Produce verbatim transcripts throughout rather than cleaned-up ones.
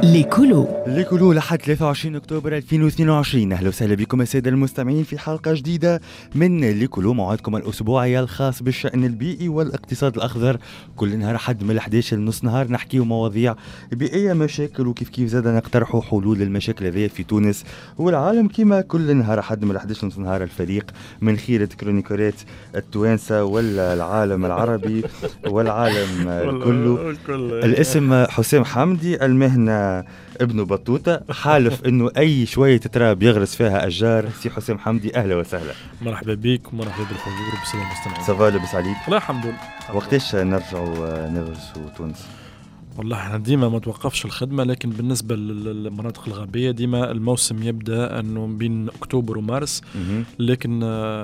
ليكولو ليكولو لحد ثلاثة وعشرين أكتوبر ألفين واثنين وعشرين. أهلا وسهلا بكم السادة المستمعين في حلقة جديدة من ليكولو، موعدكم الأسبوعي الخاص بالشأن البيئي والاقتصاد الأخضر. كل نهار حد من الحادية لنص نهار نحكيو مواضيع بيئية، مشاكل، وكيف كيف زاد نقترحوا حلول للمشاكل هذه في تونس والعالم. كما كل نهار حد من الحادية لنص نهار الفريق من خيرة كرونيكورات التوانسة والعالم العربي والعالم كله. الاسم حسام حمدي، المهنة ابن بطوطة، حالف انه اي شويه تراب يغرس فيها اشجار. سي حسام حمدي اهلا وسهلا. مرحبا بك ومرحبا بالحضور وبالساده المستمعين. صباح لاباس عليك؟ لا الحمد لله. وقتاش نرجعوا نغرسوا تونس؟ والله احنا ديما ما توقفش الخدمه، لكن بالنسبه للمناطق الغربيه ديما الموسم يبدا انه بين اكتوبر ومارس، لكن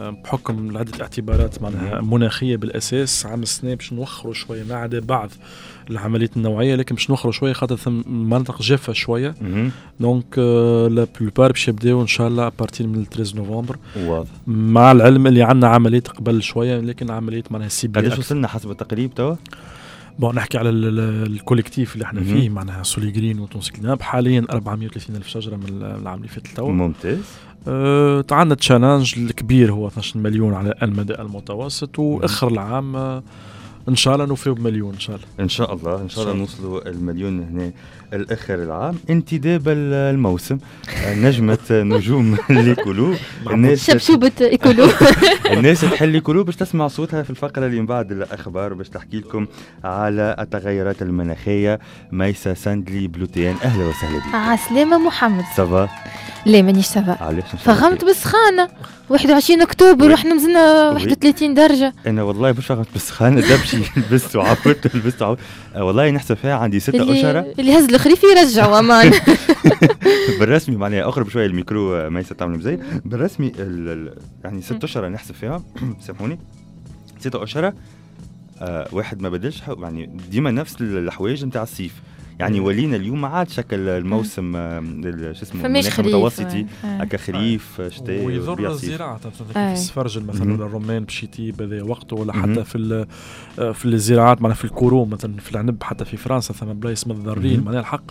بحكم عده اعتبارات معناها مناخيه بالاساس عام السنه باش نوخروا شويه ما عدا بعض العمليات النوعيه، لكن باش نوخروا شويه خاطر ثم مناطق جافه شويه. دونك لا بلوبار باش يبداو ان شاء الله ابارتي من ثلاثة نوفمبر. واضح. مع العلم اللي عندنا عمليات قبل شويه، لكن عمليات معناها سيبيه. قداش وصلنا حسب التقريب توا؟ بون نحكي على الكوليكتيف اللي احنا م-م. فيه معناها سوليغرين وتونس كليناب حاليا أربعمائة وثلاثين ألف شجره من العام اللي فات لتوا. ممتاز. أه تعنا تشالنج الكبير هو اثني عشر مليون على المدى المتوسط، واخر العام أه ان شاء الله نوفيو بمليون ان شاء الله. ان شاء الله ان شاء الله نوصلوا المليون هنا الاخر العام. انتداب الموسم نجمه نجوم ليكولو، الناس شبشوبه ايكولو الناس تحل ليكولو باش تسمع صوتها في الفقره اللي من بعد الاخبار باش تحكي لكم على التغيرات المناخيه. ميسا ساندلي بلوتيان اهلا وسهلا بك. عسلامه محمد. صباح. لا مانيش سافا. علاش فغمت بالسخانه واحد وعشرين أكتوبر واحنا نزلنا واحد وثلاثين درجه. انا والله باش فغمت بالسخانه دبشي لبست وعبرت لبست وعبرت. والله نحسب فيها عندي ستة أشهر اللي هز الخريف يرجع امان. بالرسمي معناها اقرب شويه الميكرو ميسا تعمل مزي بالرسمي يعني ستة أشهر نحسب فيها. سامحوني ستة أشهر. آه واحد ما بدلش يعني ديما نفس الحوايج نتاع الصيف. يعني ولينا اليوم ما عاد شكل الموسم شو اسمه المناخ المتوسطي هكا خريف شتاء. ويضر الزراعه في السفرجل مثلا ولا الرمان باش يطيب هذا وقته، ولا حتى في في الزراعات معناها في الكروم مثلا في العنب حتى في فرنسا ثم بلايص متضررين. معناها الحق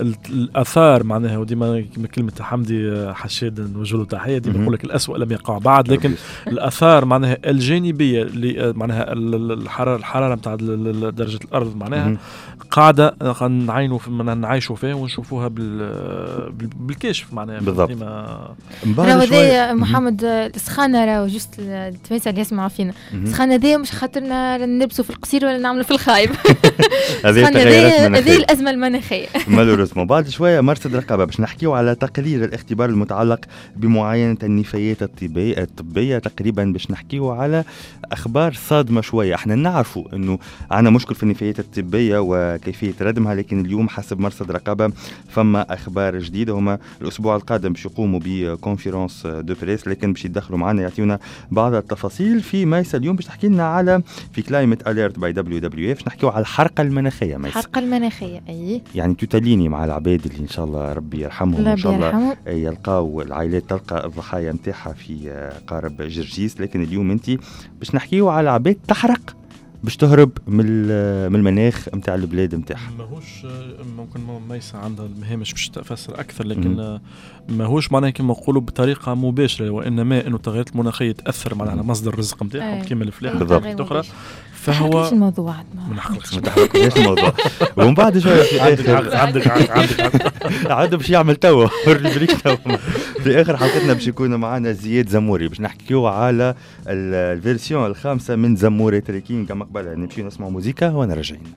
الاثار معناها وديما كلمه حمدي حشاد نوجه له تحيه ديما يقول لك الاسوء لم يقع بعد، لكن الاثار معناها الجانبيه اللي معناها الحراره الحراره نتاع درجه الارض معناها قاعده نعينوا نعيشوا فيها ونشوفوها بال بالكشف معناها. بالضبط. راهو ذا محمد السخانه راهو جست التوانسه اللي يسمعوا فينا. السخانه ذا مش خاطرنا نلبسوا في القصير ولا نعملوا في الخايب. هذه هذه الازمه المناخيه. مالوريزمون بعد شويه مرصد رقابه باش نحكيو على تقرير الاختبار المتعلق بمعاينه النفايات الطبيه الطبيه تقريبا باش نحكيو على اخبار صادمه شويه. احنا نعرفوا انه عندنا مشكل في النفايات الطبيه وكيفيه ردمها، لكن اليوم حسب مرصد رقابه فما اخبار جديده. هما الاسبوع القادم باش يقوموا بكونفرنس دو بريس، لكن باش يدخلوا معنا يعطيونا بعض التفاصيل. في ميسا اليوم باش تحكي لنا على في كلايمت اليرت باي دبليو دبليو اف باش نحكيو على الحرقه المناخيه. ميسا الحرقه المناخيه اي يعني تتليني مع العباد اللي ان شاء الله ربي يرحمهم ان شاء الله يلقاو العائلات تلقى الضحايا نتاعها في قارب جرجيس. لكن اليوم انت باش نحكيو على عباد تحرق باش تهرب من من المناخ نتاع البلاد نتاعها. ماهوش ممكن ميسا عندها المهامش باش تفسر اكثر، لكن ماهوش معناها كما نقولوا بطريقه مباشره، وانما انه التغيرات المناخيه تاثر على مصدر الرزق نتاعهم كما الفلاحه بالضبط اخرى. فهو الموضوع ما نحكيش ما تحركش الموضوع. ومن بعد شويه في عندك عندك عندك عاد باش يعمل توا بريك توا. في اخر حلقتنا باش يكون معنا زياد زموري باش نحكيو على الفيرسيون الخامسه من زموري تريكين. كما قبل نمشي نسمع موسيقى وانا راجعين.